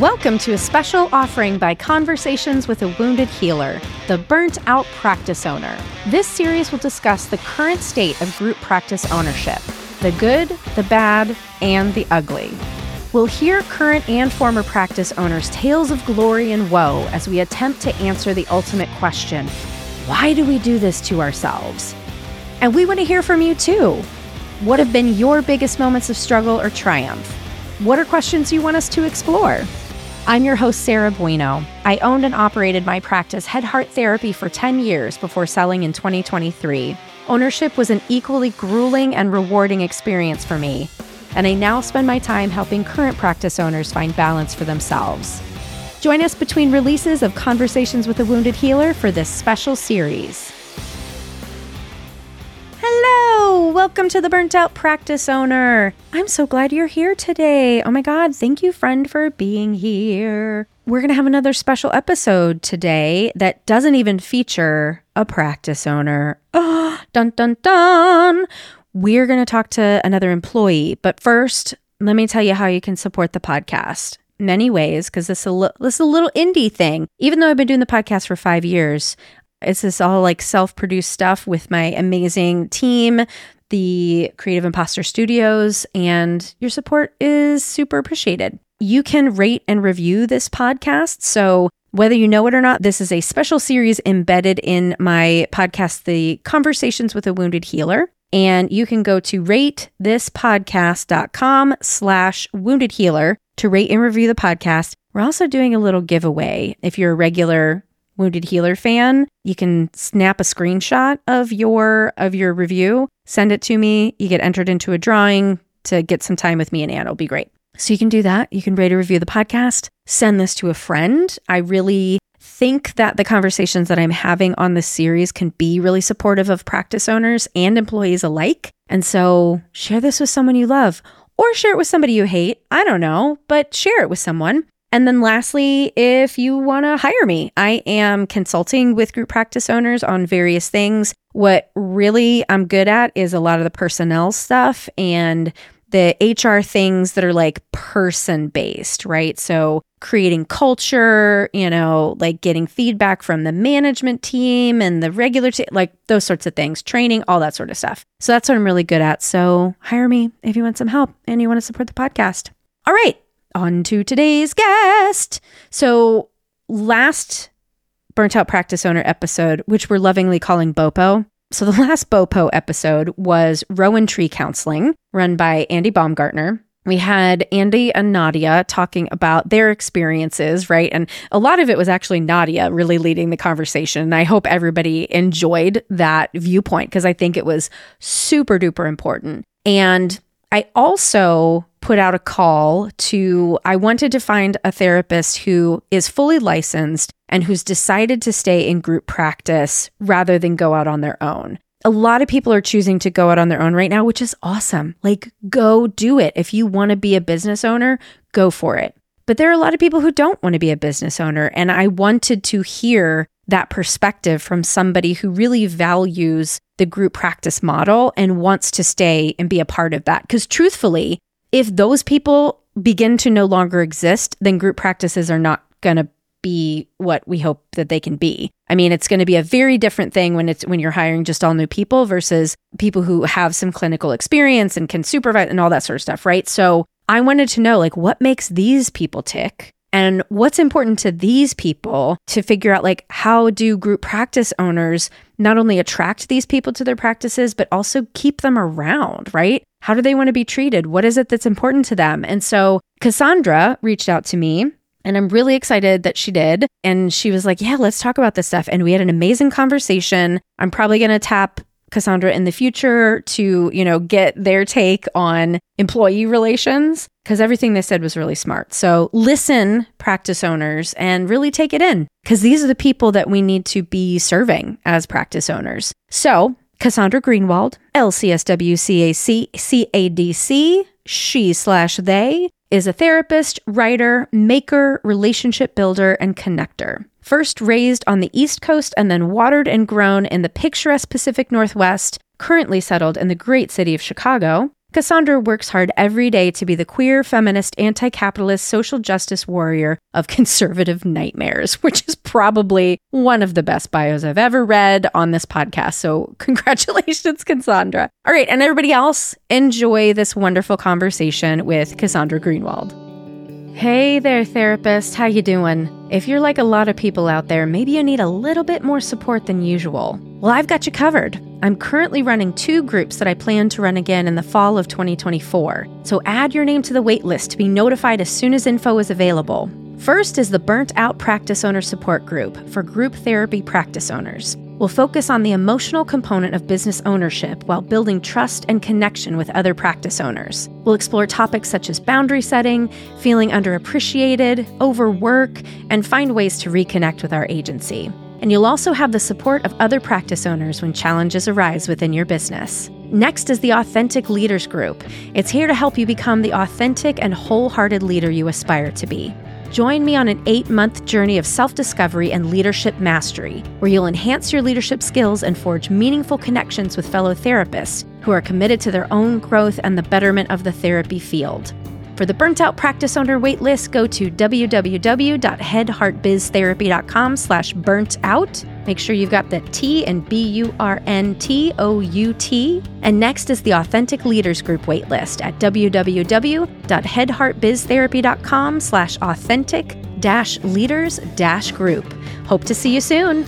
Welcome to a special offering by Conversations with a Wounded Healer, the Burnt Out Practice Owner. This series will discuss the current state of group practice ownership, the good, the bad, and the ugly. We'll hear current and former practice owners' tales of glory and woe as we attempt to answer the ultimate question, why do we do this to ourselves? And we want to hear from you too. What have been your biggest moments of struggle or triumph? What are questions you want us to explore? I'm your host, Sarah Bueno. I owned and operated my practice, Head Heart Therapy, for 10 years before selling in 2023. Ownership was an equally grueling and rewarding experience for me, and I now spend my time helping current practice owners find balance for themselves. Join us between releases of Conversations with a Wounded Healer for this special series. Hello, welcome to the Burnt Out Practice Owner. I'm so glad you're here today. Oh my God, thank you, friend, for being here. We're going to have another special episode today that doesn't even feature a practice owner. Oh, dun, dun, dun. We're going to talk to another employee, but first, let me tell you how you can support the podcast. Many ways, because this is a little indie thing. Even though I've been doing the podcast for 5 years, it's this all like self-produced stuff with my amazing team, the Creative Imposter Studios, and your support is super appreciated. You can rate and review this podcast. So whether you know it or not, this is a special series embedded in my podcast, The Conversations with a Wounded Healer. And you can go to ratethispodcast.com/wounded healer to rate and review the podcast. We're also doing a little giveaway. If you're a regular Wounded Healer fan, you can snap a screenshot of your review, send it to me. You get entered into a drawing to get some time with me and Ann. It'll be great. So you can do that. You can rate or review the podcast. Send this to a friend. I really think that the conversations that I'm having on this series can be really supportive of practice owners and employees alike. And so share this with someone you love or share it with somebody you hate. I don't know, but share it with someone. And then lastly, if you want to hire me, I am consulting with group practice owners on various things. What really I'm good at is a lot of the personnel stuff and the HR things that are like person-based, right? So creating culture, like getting feedback from the management team and the regular team, like those sorts of things, training, all that sort of stuff. So that's what I'm really good at. So hire me if you want some help and you want to support the podcast. All right. On to today's guest. So last Burnt Out Practice Owner episode, which we're lovingly calling BOPO. So the last BOPO episode was Rowan Tree Counseling, run by Andy Baumgartner. We had Andy and Nadia talking about their experiences, right? And a lot of it was actually Nadia really leading the conversation. And I hope everybody enjoyed that viewpoint because I think it was super duper important. And I also put out a call I wanted to find a therapist who is fully licensed and who's decided to stay in group practice rather than go out on their own. A lot of people are choosing to go out on their own right now, which is awesome. Like, go do it. If you want to be a business owner, go for it. But there are a lot of people who don't want to be a business owner. And I wanted to hear that perspective from somebody who really values the group practice model and wants to stay and be a part of that. Because truthfully, if those people begin to no longer exist, then group practices are not going to be what we hope that they can be. I mean, it's going to be a very different thing when you're hiring just all new people versus people who have some clinical experience and can supervise and all that sort of stuff, right? So I wanted to know, like, what makes these people tick? And what's important to these people to figure out, like, how do group practice owners not only attract these people to their practices, but also keep them around, right? How do they want to be treated? What is it that's important to them? And so Cassandra reached out to me, and I'm really excited that she did. And she was like, yeah, let's talk about this stuff. And we had an amazing conversation. I'm probably going to tap Cassandra in the future to, get their take on employee relations, because everything they said was really smart. So listen, practice owners, and really take it in, because these are the people that we need to be serving as practice owners. So Cassandra Greenwald, LCSW-CAC-CADC, she/they, is a therapist, writer, maker, relationship builder, and connector. First raised on the East Coast and then watered and grown in the picturesque Pacific Northwest, currently settled in the great city of Chicago, Cassandra works hard every day to be the queer, feminist, anti-capitalist, social justice warrior of conservative nightmares, which is probably one of the best bios I've ever read on this podcast. So congratulations, Cassandra. All right, and everybody else, enjoy this wonderful conversation with Cassandra Greenwald. Hey there, therapist. How you doing? If you're like a lot of people out there, maybe you need a little bit more support than usual. Well, I've got you covered. I'm currently running 2 groups that I plan to run again in the fall of 2024. So add your name to the wait list to be notified as soon as info is available. First is the Burnt Out Practice Owner Support Group for group therapy practice owners. We'll focus on the emotional component of business ownership while building trust and connection with other practice owners. We'll explore topics such as boundary setting, feeling underappreciated, overwork, and find ways to reconnect with our agency. And you'll also have the support of other practice owners when challenges arise within your business. Next is the Authentic Leaders Group. It's here to help you become the authentic and wholehearted leader you aspire to be. Join me on an 8-month journey of self-discovery and leadership mastery, where you'll enhance your leadership skills and forge meaningful connections with fellow therapists who are committed to their own growth and the betterment of the therapy field. For the Burnt Out Practice Owner waitlist, go to www.headheartbiztherapy.com/burnt-out. Make sure you've got the T and BURNTOUT. And next is the Authentic Leaders Group waitlist at www.headheartbiztherapy.com/authentic-leaders-group. Hope to see you soon.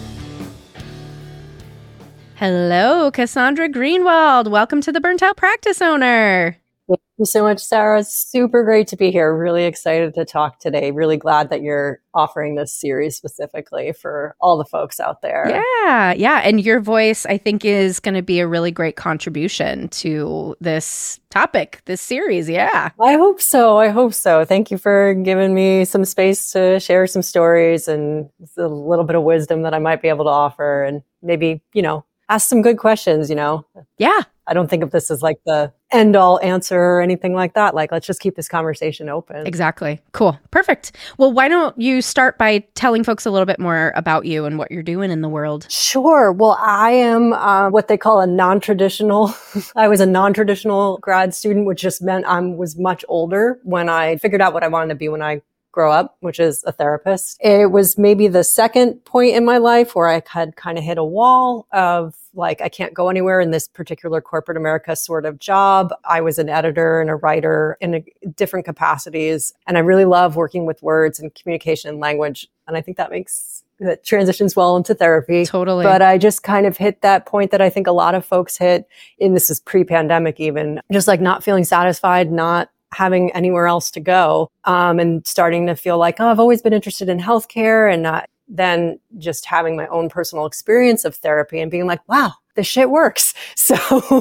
Hello, Cassandra Greenwald. Welcome to the Burnt Out Practice Owner. Thank you so much, Sarah. It's super great to be here. Really excited to talk today. Really glad that you're offering this series specifically for all the folks out there. Yeah. And your voice, I think, is going to be a really great contribution to this topic, this series. Yeah. I hope so. Thank you for giving me some space to share some stories and a little bit of wisdom that I might be able to offer, and maybe, ask some good questions, Yeah. I don't think of this as like the end all answer or anything like that. Like, let's just keep this conversation open. Exactly. Cool. Perfect. Well, why don't you start by telling folks a little bit more about you and what you're doing in the world? Sure. Well, I am what they call a non-traditional. I was a non-traditional grad student, which just meant I was much older when I figured out what I wanted to be when I grow up, which is a therapist. It was maybe the second point in my life where I had kind of hit a wall of like, I can't go anywhere in this particular corporate America sort of job. I was an editor and a writer in different capacities. And I really love working with words and communication and language. And I think that transitions well into therapy. Totally. But I just kind of hit that point that I think a lot of folks hit, and this is pre-pandemic even, just like not feeling satisfied, not having anywhere else to go, and starting to feel like, I've always been interested in healthcare, and then just having my own personal experience of therapy and being like, wow, this shit works. So,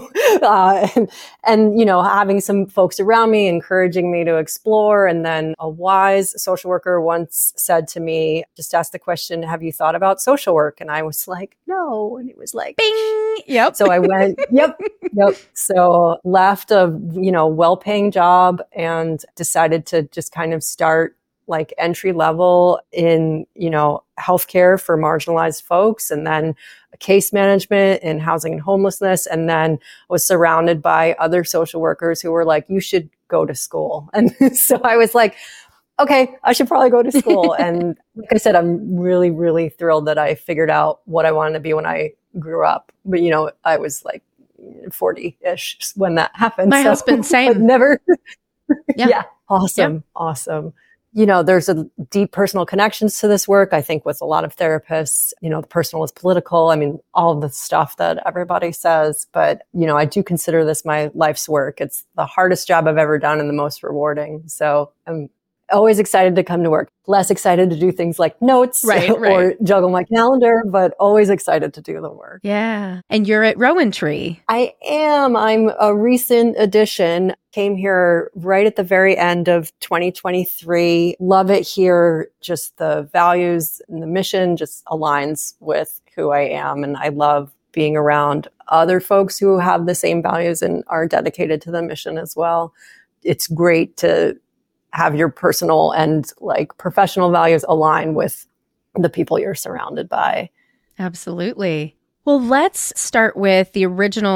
and having some folks around me encouraging me to explore. And then a wise social worker once said to me, just ask the question, have you thought about social work? And I was like, no. And it was like, bing. Yep. So I went, yep. So left a, well-paying job and decided to just kind of start like entry level in, healthcare for marginalized folks, and then case management in housing and homelessness. And then was surrounded by other social workers who were like, you should go to school. And so I was like, okay, I should probably go to school. And like I said, I'm really, really thrilled that I figured out what I wanted to be when I grew up. But, I was like 40-ish when that happened. My husband, same. Never. Yeah. Awesome. There's a deep personal connections to this work. I think with a lot of therapists, the personal is political. I mean, all the stuff that everybody says, but, I do consider this my life's work. It's the hardest job I've ever done and the most rewarding. So I'm always excited to come to work, less excited to do things like notes or juggle my calendar, but always excited to do the work. Yeah. And you're at Rowan Tree. I am. I'm a recent addition. Came here right at the very end of 2023. Love it here. Just the values and the mission just aligns with who I am. And I love being around other folks who have the same values and are dedicated to the mission as well. It's great to have your personal and like professional values align with the people you're surrounded by. Absolutely. Well, let's start with the original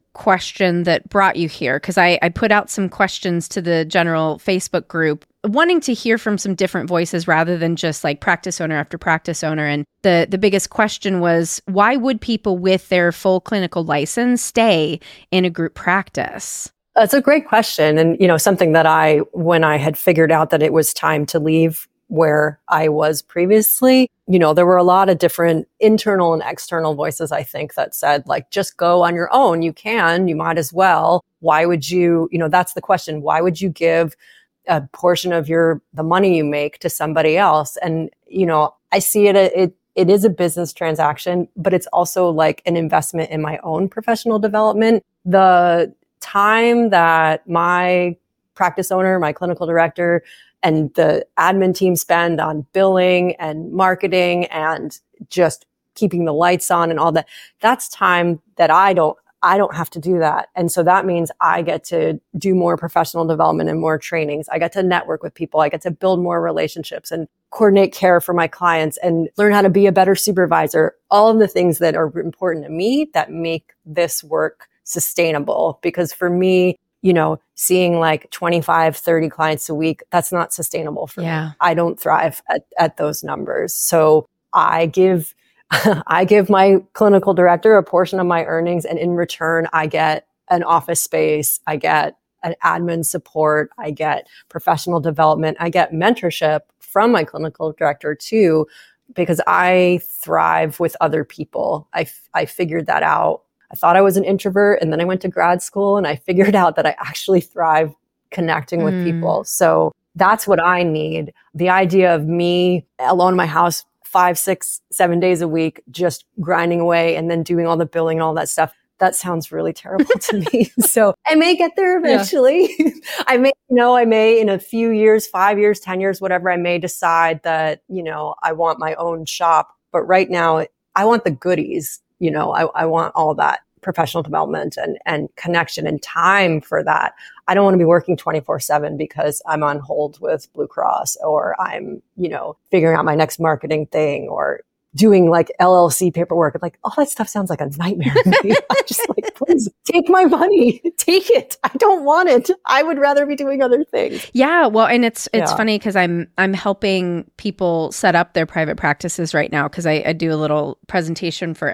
question that brought you here, because I put out some questions to the general Facebook group, wanting to hear from some different voices rather than just like practice owner after practice owner. And the biggest question was, why would people with their full clinical license stay in a group practice? That's a great question. And, something that when I had figured out that it was time to leave where I was previously, there were a lot of different internal and external voices, I think, that said, like, just go on your own. You might as well. Why would you, that's the question. Why would you give a portion of the money you make to somebody else? And, I see it is a business transaction, but it's also like an investment in my own professional development. The time that my practice owner, my clinical director, and the admin team spend on billing and marketing and just keeping the lights on and all that, that's time that I don't have to do that. And so that means I get to do more professional development and more trainings. I get to network with people. I get to build more relationships and coordinate care for my clients and learn how to be a better supervisor. All of the things that are important to me that make this work sustainable. Because for me, seeing like 25, 30 clients a week, that's not sustainable for me. I don't thrive at those numbers. So I give my clinical director a portion of my earnings, and in return, I get an office space, I get an admin support, I get professional development, I get mentorship from my clinical director too, because I thrive with other people. I figured that out. I thought I was an introvert, and then I went to grad school and I figured out that I actually thrive connecting with people. So that's what I need. The idea of me alone in my house 5, 6, 7 days a week, just grinding away and then doing all the billing and all that stuff, that sounds really terrible to me. So I may get there eventually. Yeah. I may in a few years, 5 years, 10 years, whatever, I may decide that, I want my own shop. But right now I want the goodies. I want all that professional development and connection and time for that. I don't want to be working 24/7 because I'm on hold with Blue Cross, or I'm, figuring out my next marketing thing, or doing like LLC paperwork. Like, all that stuff sounds like a nightmare to me. I'm just like, please take my money, take it. I don't want it. I would rather be doing other things. Yeah. Well, and it's funny because I'm helping people set up their private practices right now, because I do a presentation for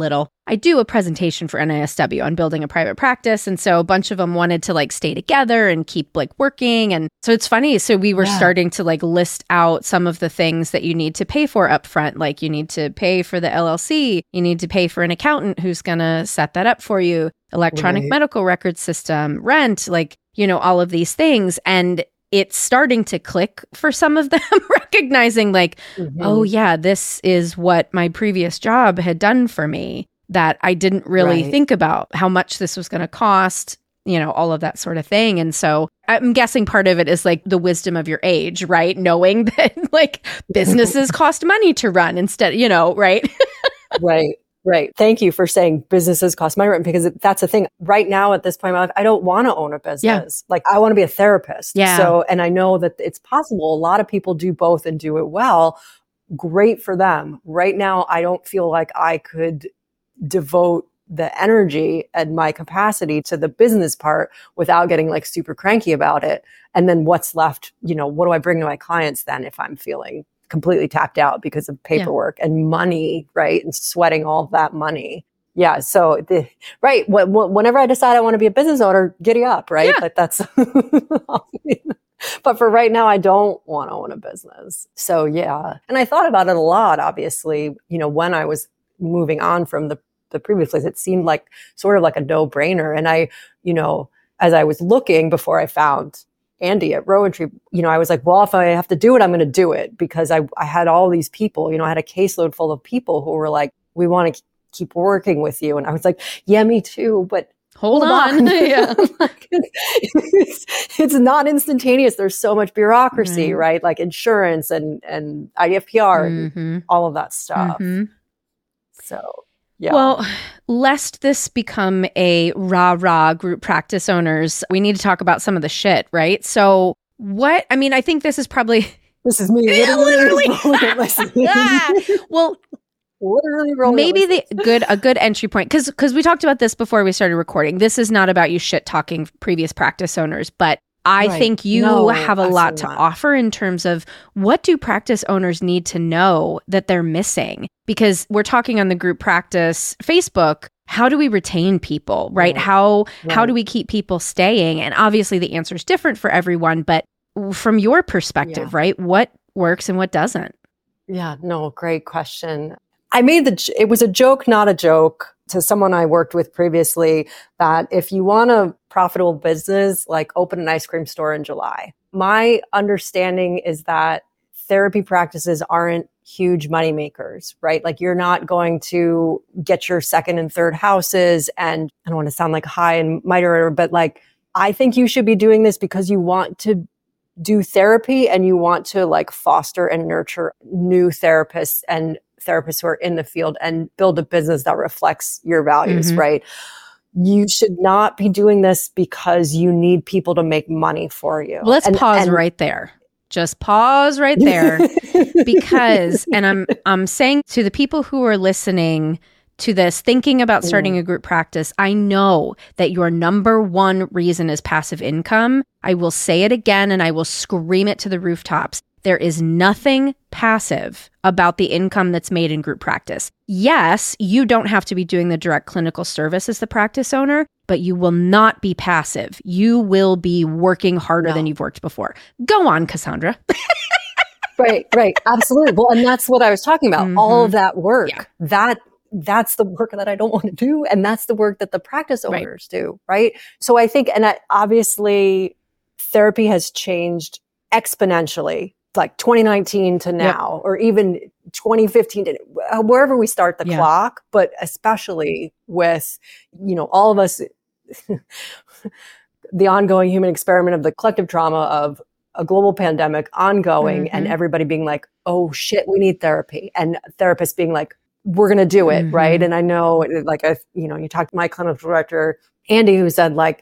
NISW on building a private practice. And so a bunch of them wanted to like stay together and keep like working. And so it's funny. So we were starting to like list out some of the things that you need to pay for upfront. Like you need to pay for the LLC. You need to pay for an accountant who's going to set that up for you. Electronic medical record system, rent, like, all of these things. And it's starting to click for some of them, recognizing like, oh yeah, this is what my previous job had done for me, that I didn't really think about how much this was going to cost, all of that sort of thing. And so I'm guessing part of it is like the wisdom of your age, right? Knowing that like businesses cost money to run instead, right? Right. Thank you for saying businesses cost money, because that's the thing. Right now at this point in my life, I don't want to own a business. Like, I want to be a therapist. Yeah. So, and I know that it's possible. A lot of people do both and do it well. Great for them. Right now, I don't feel like I could devote the energy and my capacity to the business part without getting like super cranky about it. And then what's left, what do I bring to my clients then if I'm feeling completely tapped out because of paperwork and money, right? And sweating all of that money. Yeah. So, whenever I decide I want to be a business owner, giddy up, right? Yeah. But that's, but for right now, I don't want to own a business. So yeah. And I thought about it a lot, obviously, when I was moving on from the previous place, it seemed like sort of like a no-brainer. And I, as I was looking before I found Andy at Rowan Tree, I was like, well, if I have to do it, I'm going to do it, because I had all these people, I had a caseload full of people who were like, we want to keep working with you. And I was like, yeah, me too, but hold on. Yeah. It's not instantaneous. There's so much bureaucracy, right? Like insurance and IFPR and all of that stuff. So yeah. Well, lest this become a rah-rah group practice owners, we need to talk about some of the shit, right? So I think this is probably... This is me. Literally. Well, literally rolling maybe over a good entry point, because we talked about this before we started recording. This is not about you shit talking previous practice owners, but I think you have a lot to offer in terms of what do practice owners need to know that they're missing? Because we're talking on the group practice Facebook, how do we retain people, right? How do we keep people staying? And obviously the answer is different for everyone, but from your perspective, right? What works and what doesn't? Yeah, no, great question. I made it was a joke, not a joke, to someone I worked with previously, that if you want a profitable business, like open an ice cream store in July. My understanding is that therapy practices aren't huge money makers, right? Like you're not going to get your second and third houses. And I don't want to sound like high and mighty, but like, I think you should be doing this because you want to do therapy and you want to like foster and nurture new therapists and therapists who are in the field and build a business that reflects your values, right? You should not be doing this because you need people to make money for you. Well, let's pause right there. Just pause right there because, and I'm saying to the people who are listening to this, thinking about starting a group practice, I know that your number one reason is passive income. I will say it again and I will scream it to the rooftops. There is nothing passive about the income that's made in group practice. Yes, you don't have to be doing the direct clinical service as the practice owner, but you will not be passive. You will be working harder than you've worked before. Go on, Cassandra. Right. Absolutely. Well, and that's what I was talking about. All of that work, that's the work that I don't want to do. And that's the work that the practice owners do. Right. So I think, and obviously therapy has changed exponentially, like 2019 to now, or even 2015 to wherever we start the clock, but especially with, all of us, the ongoing human experiment of the collective trauma of a global pandemic ongoing and everybody being like, oh shit, we need therapy. And therapists being like, we're going to do it. Right. And I know like, you talked to my clinical director, Andy, who said like,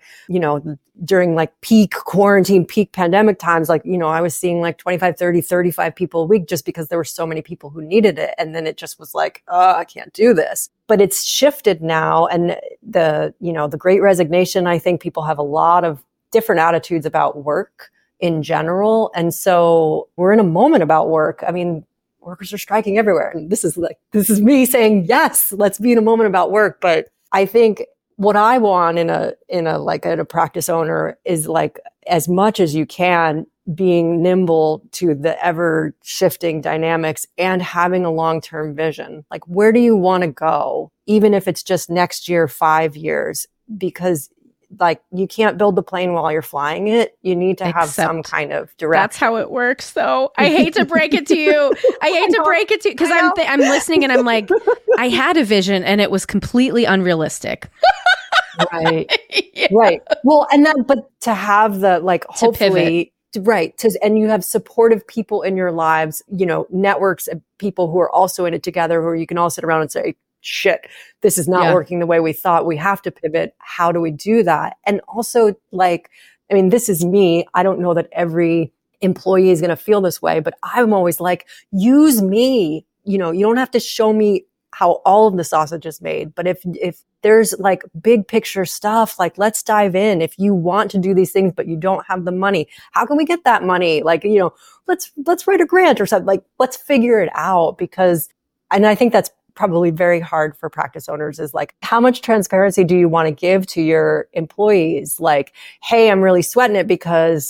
during like peak quarantine, peak pandemic times, like, I was seeing like 25, 30, 35 people a week just because there were so many people who needed it. And then it just was like, oh, I can't do this. But it's shifted now. And the Great Resignation, I think people have a lot of different attitudes about work in general. And so we're in a moment about work. I mean, workers are striking everywhere. And this is me saying, yes, let's be in a moment about work. But I think what I want in a practice owner is like, as much as you can, being nimble to the ever shifting dynamics and having a long-term vision. Like, where do you want to go? Even if it's just next year, 5 years, because like you can't build the plane while you're flying it. You need to have some kind of direction. That's how it works, though. I hate to break it to you. Because I'm listening and I'm like, I had a vision and it was completely unrealistic. Right. Right. Well, but to have the like, hopefully, and you have supportive people in your lives, networks of people who are also in it together, who you can all sit around and say, shit, this is not working the way we thought. We have to pivot. How do we do that? And also, like, I mean, this is me. I don't know that every employee is going to feel this way, but I'm always like, use me. You don't have to show me how all of the sausage is made. But if there's like big picture stuff, like, let's dive in. If you want to do these things, but you don't have the money, how can we get that money? Like, let's write a grant or something. Like, let's figure it out. And I think that's probably very hard for practice owners, is like, how much transparency do you want to give to your employees? Like, hey, I'm really sweating it because,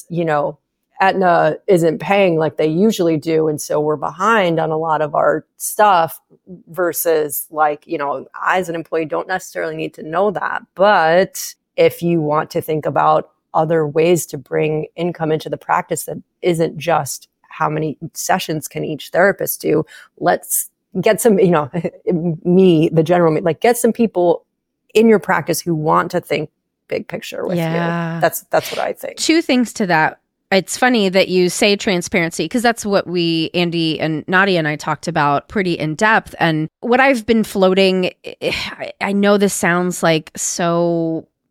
Aetna isn't paying like they usually do. And so we're behind on a lot of our stuff, versus like, I as an employee don't necessarily need to know that. But if you want to think about other ways to bring income into the practice that isn't just how many sessions can each therapist do, let's get some, the general me, like, get some people in your practice who want to think big picture with you. That's what I think. Two things to that. It's funny that you say transparency, because that's what Andy and Nadia and I talked about pretty in depth. And what I've been floating, I know this sounds like so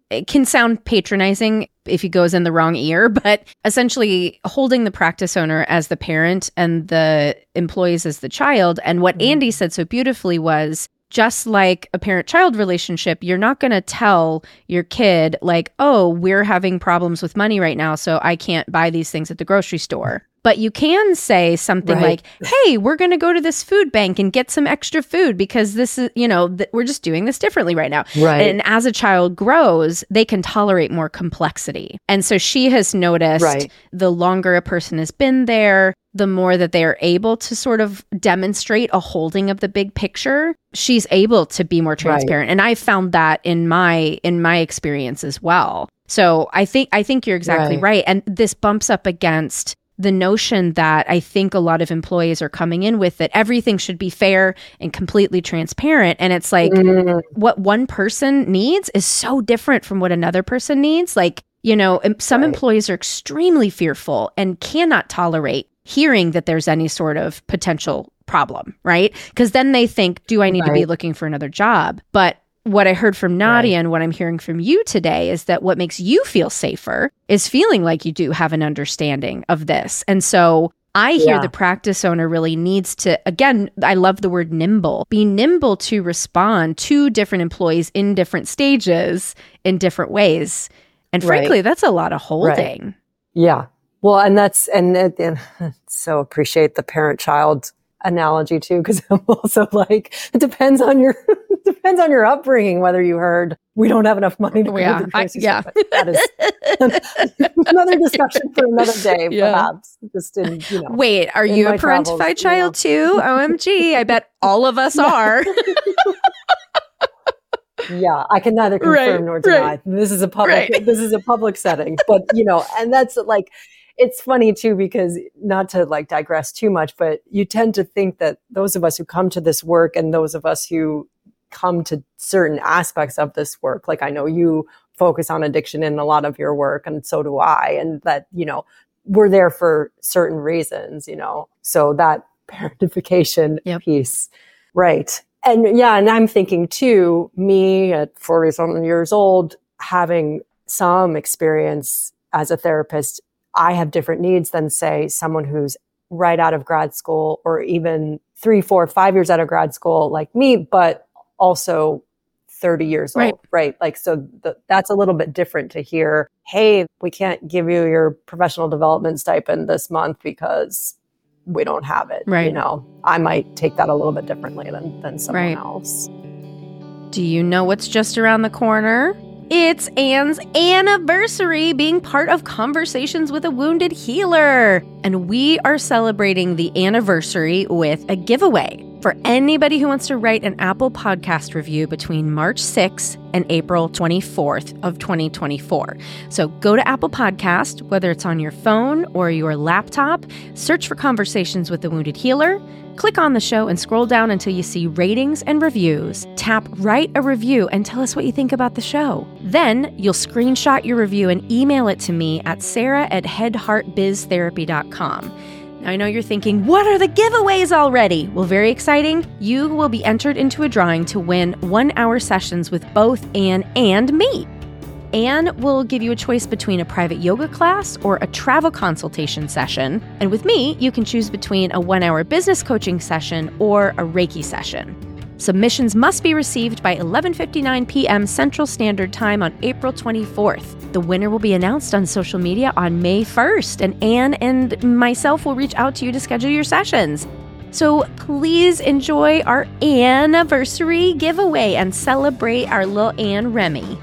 it can sound patronizing if it goes in the wrong ear, but essentially holding the practice owner as the parent and the employees as the child. And what Andy said so beautifully was, just like a parent-child relationship, you're not going to tell your kid like, oh, we're having problems with money right now, so I can't buy these things at the grocery store. But you can say something like, hey, we're going to go to this food bank and get some extra food because this is, we're just doing this differently right now. Right. And as a child grows, they can tolerate more complexity. And so she has noticed the longer a person has been there, the more that they are able to sort of demonstrate a holding of the big picture, she's able to be more transparent. And I found that in my experience as well. So I think you're exactly right. And this bumps up against the notion that I think a lot of employees are coming in with, that everything should be fair and completely transparent. And it's like what one person needs is so different from what another person needs. Like, some employees are extremely fearful and cannot tolerate hearing that there's any sort of potential problem, right? Because then they think, do I need to be looking for another job? But what I heard from Nadia and what I'm hearing from you today is that what makes you feel safer is feeling like you do have an understanding of this. And so I hear the practice owner really needs to, again, I love the word nimble, be nimble to respond to different employees in different stages in different ways. And frankly, that's a lot of holding. Right. Yeah. Well, and so appreciate the parent-child analogy too, because I'm also like, it depends on your upbringing, whether you heard we don't have enough money to go to the grocery store. But that is another discussion for another day, perhaps. Just in, Wait, are you a parentified child too? OMG, I bet all of us are. Yeah, I can neither confirm nor deny. This is a public setting, but and that's like, it's funny too, because not to like digress too much, but you tend to think that those of us who come to this work and those of us who come to certain aspects of this work, like I know you focus on addiction in a lot of your work, and so do I, and that, we're there for certain reasons, so that parentification piece. Right. And and I'm thinking too, me at 40-something years old, having some experience as a therapist, I have different needs than, say, someone who's right out of grad school or even 3, 4, 5 years out of grad school like me, but also 30 years old, right? Like, so that's a little bit different to hear, hey, we can't give you your professional development stipend this month because we don't have it. Right. I might take that a little bit differently than someone else. Do you know what's just around the corner? It's Anne's anniversary being part of Conversations with a Wounded Healer. And we are celebrating the anniversary with a giveaway for anybody who wants to write an Apple Podcast review between March 6th and April 24th of 2024. So go to Apple Podcast, whether it's on your phone or your laptop, search for Conversations with a Wounded Healer, click on the show and scroll down until you see ratings and reviews. Tap write a review and tell us what you think about the show. Then you'll screenshot your review and email it to me at sarah@headheartbiztherapy.com. Now, I know you're thinking, what are the giveaways already? Well, very exciting. You will be entered into a drawing to win 1-hour sessions with both Anne and me. Anne will give you a choice between a private yoga class or a travel consultation session. And with me, you can choose between a 1-hour business coaching session or a Reiki session. Submissions must be received by 11:59 p.m. Central Standard Time on April 24th. The winner will be announced on social media on May 1st, and Anne and myself will reach out to you to schedule your sessions. So please enjoy our anniversary giveaway and celebrate our little Anne Remy.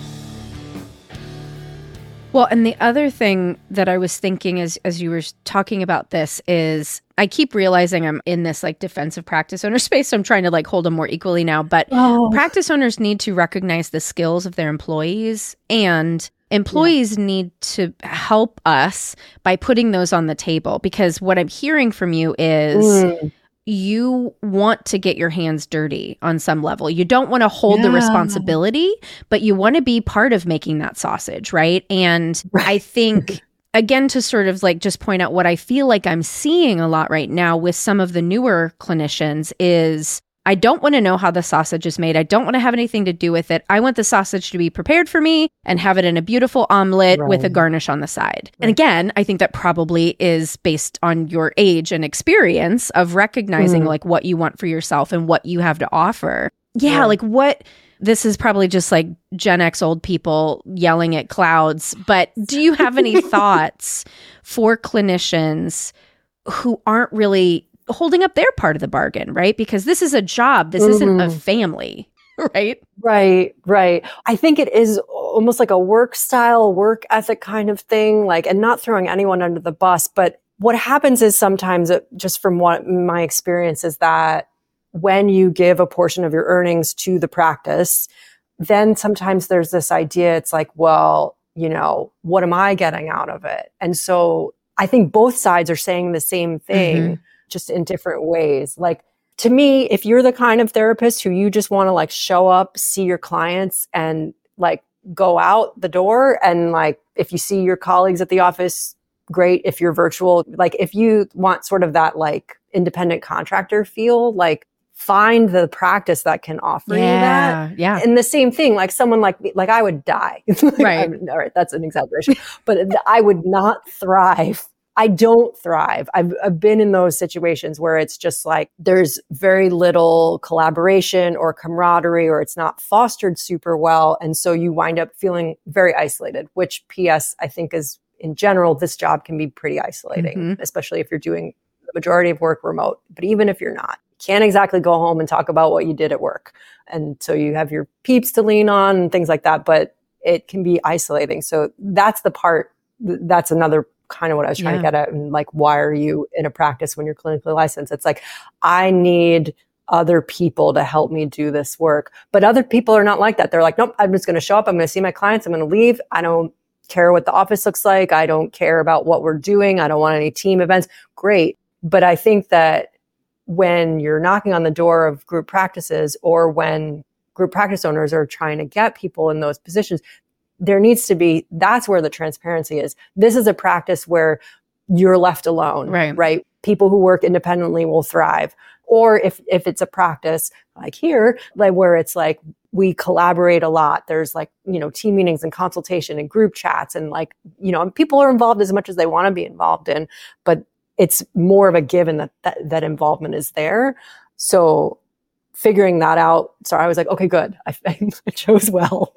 Well, and the other thing that I was thinking as you were talking about this is I keep realizing I'm in this like defensive practice owner space. So I'm trying to like hold them more equally now. But practice owners need to recognize the skills of their employees, and employees need to help us by putting those on the table. Because what I'm hearing from you is you want to get your hands dirty on some level. You don't want to hold the responsibility, but you want to be part of making that sausage, right? And I think, again, to sort of like just point out what I feel like I'm seeing a lot right now with some of the newer clinicians is I don't want to know how the sausage is made. I don't want to have anything to do with it. I want the sausage to be prepared for me and have it in a beautiful omelet with a garnish on the side. And again, I think that probably is based on your age and experience of recognizing like what you want for yourself and what you have to offer. Yeah, like what... This is probably just like Gen X old people yelling at clouds, but do you have any thoughts for clinicians who aren't really holding up their part of the bargain, right? Because this is a job. This isn't a family, right? Right. I think it is almost like a work style, work ethic kind of thing, like, and not throwing anyone under the bus. But what happens is sometimes, just from what my experience is that when you give a portion of your earnings to the practice, then sometimes there's this idea, it's like, well, you know, what am I getting out of it? And so I think both sides are saying the same thing, just in different ways. Like, to me, if you're the kind of therapist who you just want to like show up, see your clients and like go out the door, and like, if you see your colleagues at the office, great. If you're virtual, like if you want sort of that like independent contractor feel, like find the practice that can offer you that. Yeah. And the same thing, like someone like me, like I would die. Right. All right. That's an exaggeration, but I would not thrive. I don't thrive. I've been in those situations where it's just like, there's very little collaboration or camaraderie, or it's not fostered super well. And so you wind up feeling very isolated, which PS, I think is in general, this job can be pretty isolating, especially if you're doing the majority of work remote. But even if you're not, can't exactly go home and talk about what you did at work. And so you have your peeps to lean on and things like that, but it can be isolating. So that's the part, that's another kind of what I was trying to get at. And like, why are you in a practice when you're clinically licensed? It's like, I need other people to help me do this work. But other people are not like that. They're like, nope, I'm just going to show up. I'm going to see my clients. I'm going to leave. I don't care what the office looks like. I don't care about what we're doing. I don't want any team events. Great. But I think that when you're knocking on the door of group practices, or when group practice owners are trying to get people in those positions, there needs to be, that's where the transparency is. This is a practice where you're left alone, right? People who work independently will thrive. Or if it's a practice like here, like where it's like, we collaborate a lot. There's like, you know, team meetings and consultation and group chats, and like, you know, people are involved as much as they want to be involved in, but it's more of a given that involvement is there. So figuring that out, so I was like, okay, good. I chose well.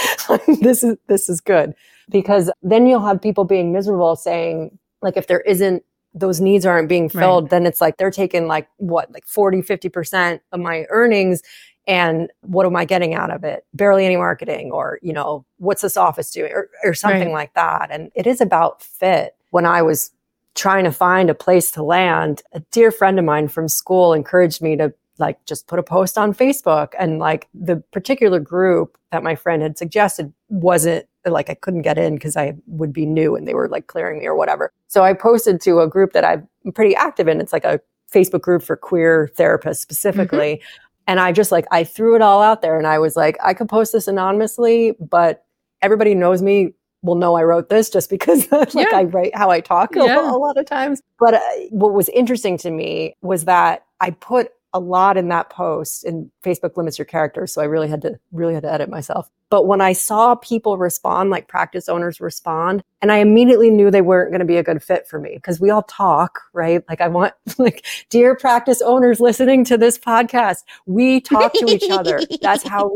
This is good. Because then you'll have people being miserable saying, like, if there isn't, those needs aren't being filled, then it's like, they're taking like 40, 50% of my earnings. And what am I getting out of it? Barely any marketing, or, you know, what's this office doing, or something like that. And it is about fit. When I was trying to find a place to land, a dear friend of mine from school encouraged me to like just put a post on Facebook. And like the particular group that my friend had suggested wasn't like, I couldn't get in because I would be new and they were like clearing me or whatever. So I posted to a group that I'm pretty active in. It's like a Facebook group for queer therapists specifically. And I just like, I threw it all out there, and I was like, I could post this anonymously, but everybody knows me will know I wrote this just because like I write how I talk a lot of times. But what was interesting to me was that I put a lot in that post, and Facebook limits your characters. So I really had to edit myself. But when I saw people respond, like practice owners respond, and I immediately knew they weren't going to be a good fit for me, because we all talk, right? Like I want, like, dear practice owners listening to this podcast, we talk to each other. That's how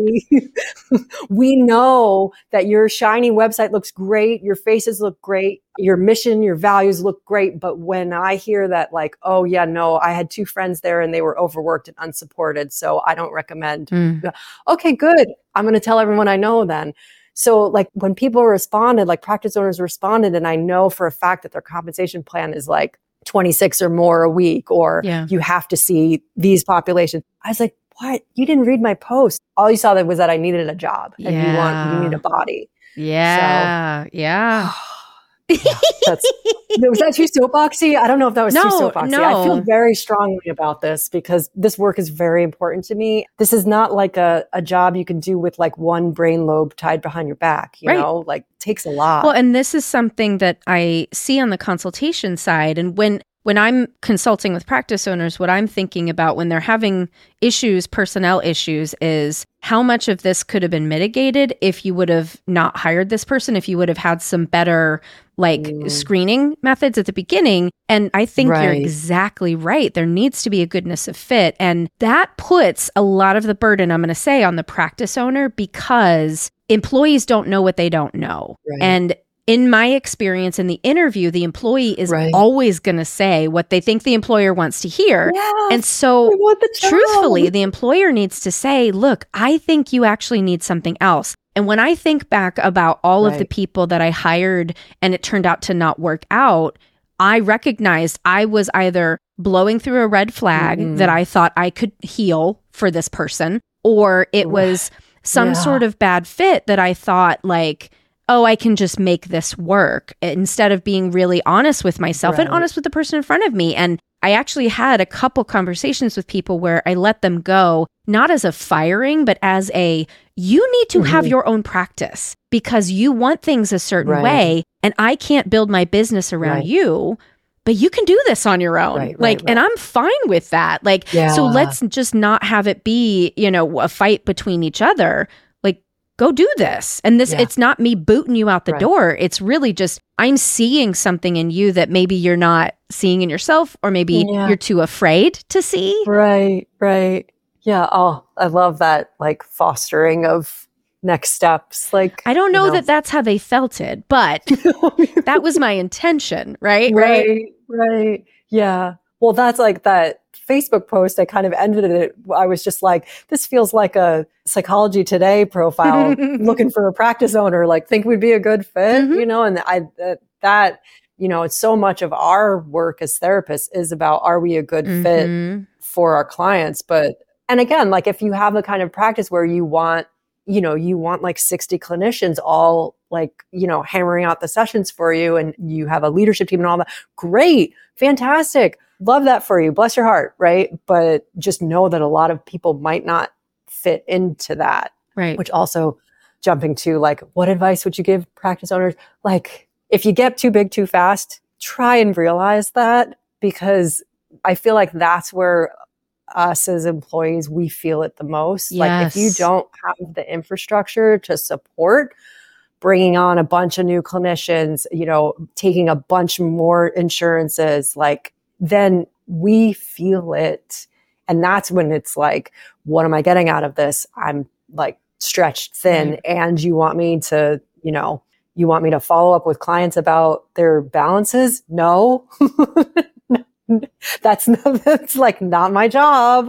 we know that your shiny website looks great. Your faces look great. Your mission, your values look great. But when I hear that, like, oh yeah, no, I had 2 friends there and they were overworked and unsupported, so I don't recommend. Okay, good. I'm going to tell everyone I know then. So like when people responded, like practice owners responded, and I know for a fact that their compensation plan is like 26 or more a week, or you have to see these populations. I was like, what? You didn't read my post. All you saw that was that I needed a job, and you need a body. Was that too soapboxy? I don't know if that was too soapboxy. I feel very strongly about this because this work is very important to me. This is not like a job you can do with like one brain lobe tied behind your back, you know, like it takes a lot. Well, and this is something that I see on the consultation side. And when when I'm consulting with practice owners, what I'm thinking about when they're having issues, personnel issues, is how much of this could have been mitigated if you would have not hired this person, if you would have had some better screening methods at the beginning. And I think you're exactly right. There needs to be a goodness of fit. And that puts a lot of the burden, I'm going to say, on the practice owner, because employees don't know what they don't know. And in my experience in the interview, the employee is always going to say what they think the employer wants to hear. And so truthfully, the employer needs to say, look, I think you actually need something else. And when I think back about all of the people that I hired and it turned out to not work out, I recognized I was either blowing through a red flag that I thought I could heal for this person, or it was some sort of bad fit that I thought like, oh, I can just make this work, instead of being really honest with myself and honest with the person in front of me. And I actually had a couple conversations with people where I let them go, not as a firing, but as a, you need to have your own practice because you want things a certain way, and I can't build my business around you, but you can do this on your own. And I'm fine with that. So let's just not have it be, a fight between each other. Go do this. And this, it's not me booting you out the door. It's really just, I'm seeing something in you that maybe you're not seeing in yourself, or maybe you're too afraid to see. Right. Yeah. Oh, I love that, fostering of next steps. I don't know that that's how they felt it, but that was my intention. Right. Yeah. Well, that's that Facebook post, I kind of ended it. I was just like, this feels like a Psychology Today profile looking for a practice owner, think we'd be a good fit, and it's so much of our work as therapists is about, are we a good fit for our clients? And again, if you have the kind of practice where you want 60 clinicians all hammering out the sessions for you, and you have a leadership team and all that, great, fantastic. Love that for you. Bless your heart. Right. But just know that a lot of people might not fit into that. Right. Which also, jumping to what advice would you give practice owners? If you get too big too fast, try and realize that, because I feel like that's where us as employees, we feel it the most. If you don't have the infrastructure to support bringing on a bunch of new clinicians, taking a bunch more insurances, then we feel it. And that's when it's what am I getting out of this? I'm stretched thin, and you want me to, you want me to follow up with clients about their balances? No. That's not my job.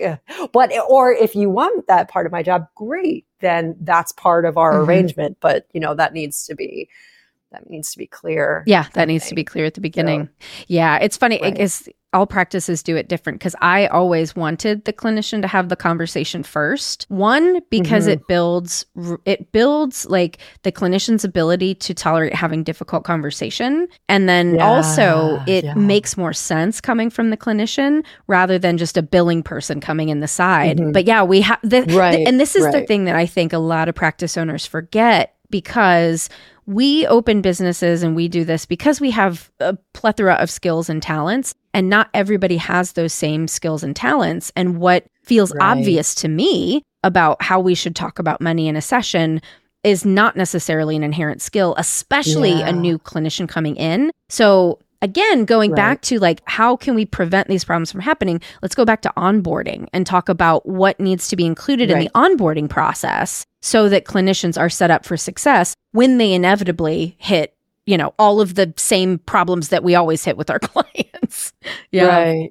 Or if you want that part of my job, great. Then that's part of our arrangement. But that needs to be clear. Yeah, that needs to be clear at the beginning. So, yeah, it's funny. I guess all practices do it different, because I always wanted the clinician to have the conversation first. One, because it builds the clinician's ability to tolerate having difficult conversation. And then also it makes more sense coming from the clinician rather than just a billing person coming in the side. But we have and this is the thing that I think a lot of practice owners forget, because we open businesses and we do this because we have a plethora of skills and talents, and not everybody has those same skills and talents. And what feels obvious to me about how we should talk about money in a session is not necessarily an inherent skill, especially a new clinician coming in. So again, going back to how can we prevent these problems from happening? Let's go back to onboarding and talk about what needs to be included in the onboarding process so that clinicians are set up for success when they inevitably hit, all of the same problems that we always hit with our clients. Right.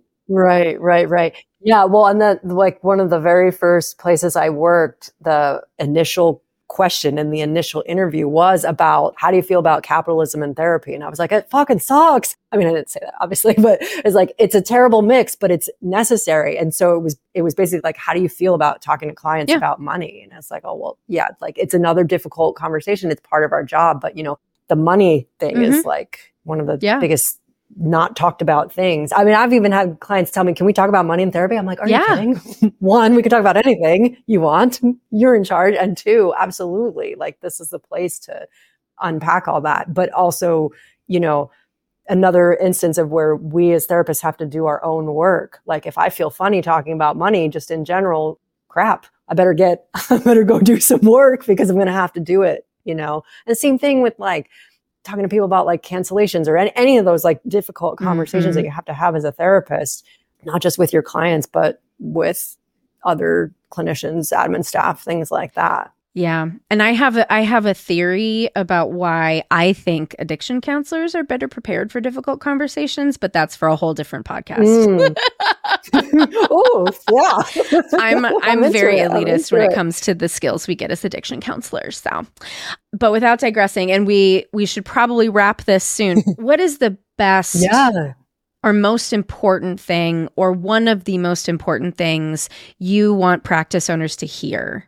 Yeah. Well, and then one of the very first places I worked, the initial question in the initial interview was about, how do you feel about capitalism and therapy? And I was like, it fucking sucks. I mean, I didn't say that obviously, but it's it's a terrible mix, but it's necessary. And so it was basically how do you feel about talking to clients about money? And it's oh, well, yeah, it's another difficult conversation. It's part of our job, but the money thing is one of the biggest not talked about things. I mean, I've even had clients tell me, can we talk about money in therapy? I'm like, are you kidding? One, we can talk about anything you want. You're in charge. And two, absolutely. This is the place to unpack all that. But also, another instance of where we as therapists have to do our own work. Like if I feel funny talking about money just in general, crap, I better go do some work because I'm going to have to do it, you know? And same thing with like talking to people about like cancellations or any of those like difficult conversations that you have to have as a therapist, not just with your clients, but with other clinicians, admin staff, things like that. Yeah. And I have a theory about why I think addiction counselors are better prepared for difficult conversations, but that's for a whole different podcast. Oh, yeah. I'm very elitist when it comes to the skills we get as addiction counselors. So, but without digressing, and we should probably wrap this soon. What is the best or most important thing, or one of the most important things you want practice owners to hear?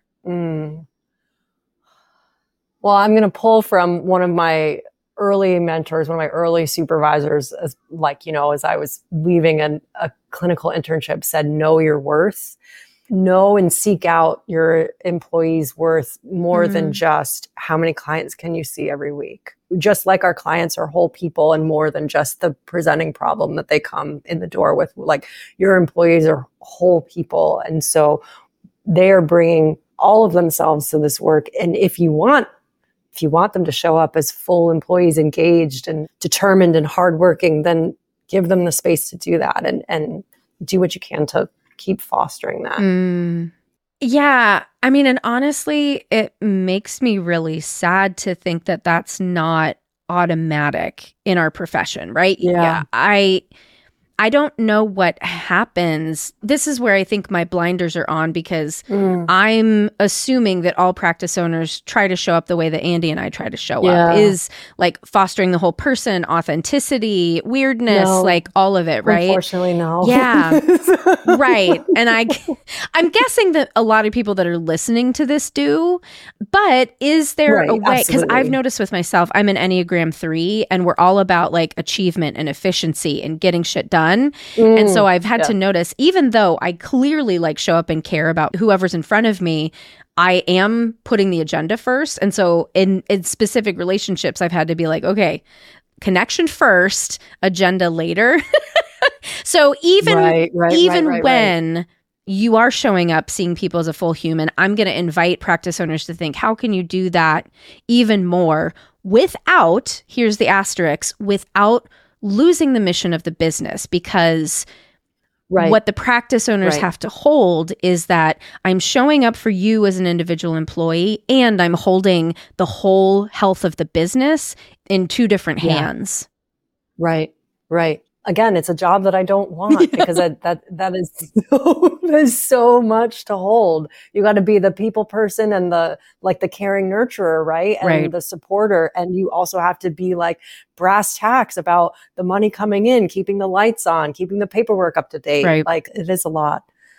Well, I'm going to pull from one of my early mentors, one of my early supervisors, as I was leaving a clinical internship, said, know your worth. Know and seek out your employees' worth more than just how many clients can you see every week. Just like our clients are whole people and more than just the presenting problem that they come in the door with. Like your employees are whole people. And so they are bringing all of themselves to this work. And if you want them to show up as full employees, engaged and determined and hardworking, then give them the space to do that and do what you can to keep fostering that. Yeah. I mean, and honestly, it makes me really sad to think that that's not automatic in our profession, right? Yeah. I don't know what happens. This is where I think my blinders are on, because I'm assuming that all practice owners try to show up the way that Andy and I try to show up, is like fostering the whole person, authenticity, weirdness, like all of it, right? Unfortunately, no. Yeah. Right. And I'm guessing that a lot of people that are listening to this do, but is there a way? Because I've noticed with myself, I'm an Enneagram 3 and we're all about like achievement and efficiency and getting shit done. And so I've had to notice, even though I clearly like show up and care about whoever's in front of me, I am putting the agenda first. And so in specific relationships, I've had to be like, okay, connection first, agenda later. So even when you are showing up, seeing people as a full human, I'm going to invite practice owners to think, how can you do that even more without, here's the asterisk, without losing the mission of the business? Because what the practice owners have to hold is that I'm showing up for you as an individual employee and I'm holding the whole health of the business in two different hands. Right. Again, it's a job that I don't want because that is so much to hold. You got to be the people person and the caring nurturer, right? And the supporter. And you also have to be like brass tacks about the money coming in, keeping the lights on, keeping the paperwork up to date. Right. Like it is a lot.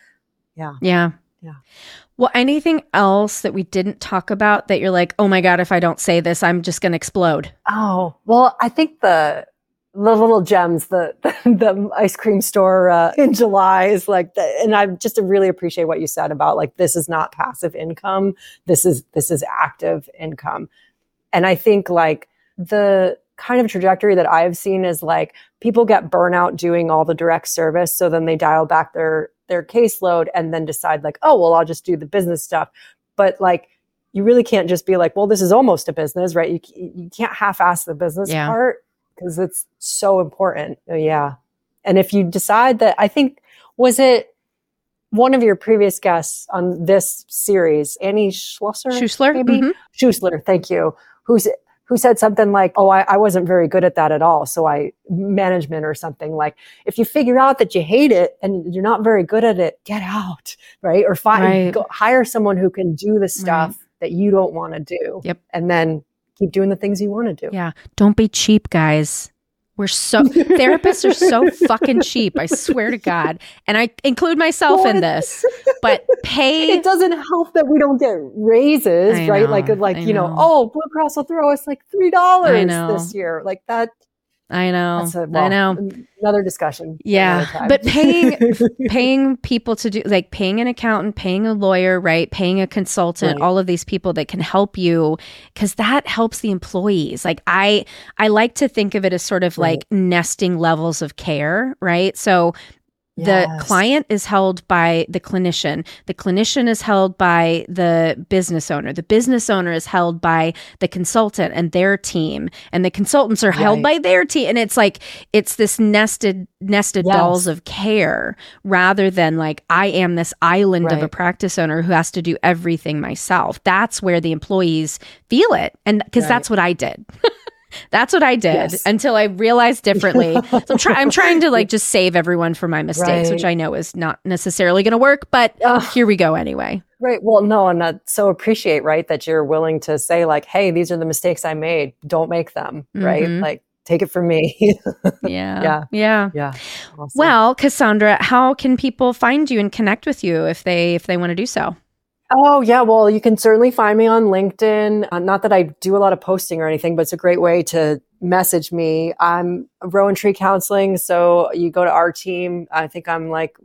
Yeah. Well, anything else that we didn't talk about that you're like, oh my God, if I don't say this, I'm just going to explode? Oh, well, I think the little gems, the ice cream store in July is like, and I just really appreciate what you said about like, this is not passive income. This is active income. And I think like the kind of trajectory that I've seen is like people get burnout doing all the direct service. So then they dial back their caseload and then decide like, oh, well, I'll just do the business stuff. But like, you really can't just be like, well, this is almost a business, right? You can't half-ass the business part, because it's so important. Yeah. And if you decide that, I think, was it one of your previous guests on this series, Annie Schusler, maybe? Mm-hmm. Schusler, thank you. Who said something like, oh, I wasn't very good at that at all. So management or something like, if you figure out that you hate it and you're not very good at it, get out, right? Or hire someone who can do the stuff that you don't want to do. Yep. And then keep doing the things you want to do. Yeah. Don't be cheap, guys. Therapists are so fucking cheap. I swear to God. And I include myself in this, but it doesn't help that we don't get raises, right? Like, Blue Cross will throw us like $3 this year. Like that. I know. I know. Another discussion. Yeah. Another But paying people to do, like paying an accountant, paying a lawyer, right? Paying a consultant, all of these people that can help you, because that helps the employees. Like I like to think of it as sort of like nesting levels of care, right? So the client is held by the clinician. The clinician is held by the business owner. The business owner is held by the consultant and their team. And the consultants are held by their team. And it's like, it's this nested dolls of care, rather than like, I am this island of a practice owner who has to do everything myself. That's where the employees feel it. And because that's what I did. That's what I did until I realized differently. So I'm trying to like just save everyone from my mistakes, which I know is not necessarily going to work, but here we go anyway. Right. Well, no, and I so appreciate, right, that you're willing to say like, hey, these are the mistakes I made. Don't make them, right? Like, take it from me. Yeah. Awesome. Well, Cassandra, how can people find you and connect with you if they want to do so? Oh, yeah. Well, you can certainly find me on LinkedIn. Not that I do a lot of posting or anything, but it's a great way to message me. I'm Rowan Tree Counseling. So you go to our team. I think I'm like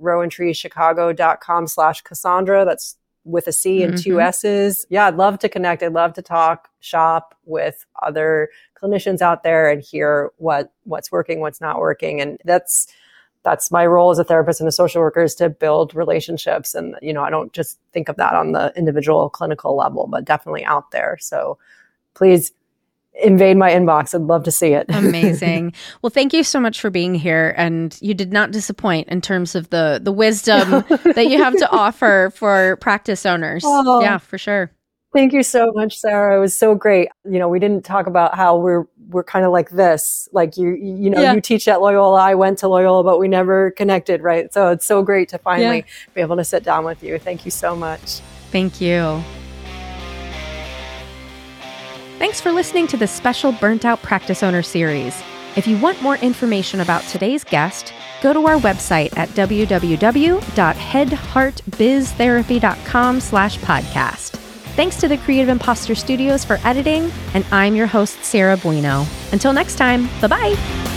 rowantreechicago.com/Cassandra. That's with a C and two S's. Yeah, I'd love to connect. I'd love to talk shop with other clinicians out there and hear what's working, what's not working. And that's my role as a therapist and a social worker, is to build relationships. And, I don't just think of that on the individual clinical level, but definitely out there. So please invade my inbox. I'd love to see it. Amazing. Well, thank you so much for being here. And you did not disappoint in terms of the wisdom that you have to offer for practice owners. Oh. Yeah, for sure. Thank you so much, Sarah. It was so great. We didn't talk about how we're kind of like this. Like you teach at Loyola, I went to Loyola, but we never connected, right? So it's so great to finally be able to sit down with you. Thank you so much. Thank you. Thanks for listening to the special Burnt Out Practice Owner series. If you want more information about today's guest, go to our website at www.headheartbiztherapy.com/podcast. Thanks to the Creative Imposter Studios for editing, and I'm your host, Sarah Bueno. Until next time, bye-bye.